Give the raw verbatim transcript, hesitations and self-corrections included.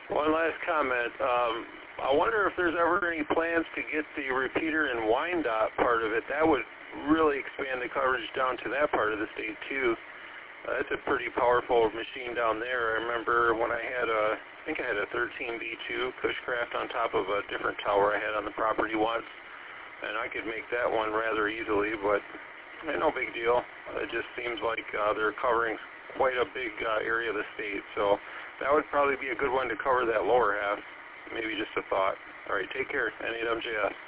One last comment. Um, I wonder if there's ever any plans to get the repeater and Wyandotte part of it. That would really expand the coverage down to that part of the state too. Uh, it's a pretty powerful machine down there. I remember when I had a, I think I had a thirteen B two Cushcraft on top of a different tower I had on the property once, and I could make that one rather easily, but eh, no big deal. It just seems like uh, they're covering quite a big uh, area of the state, so that would probably be a good one to cover that lower half. Maybe just a thought. All right, take care. N eight M J S.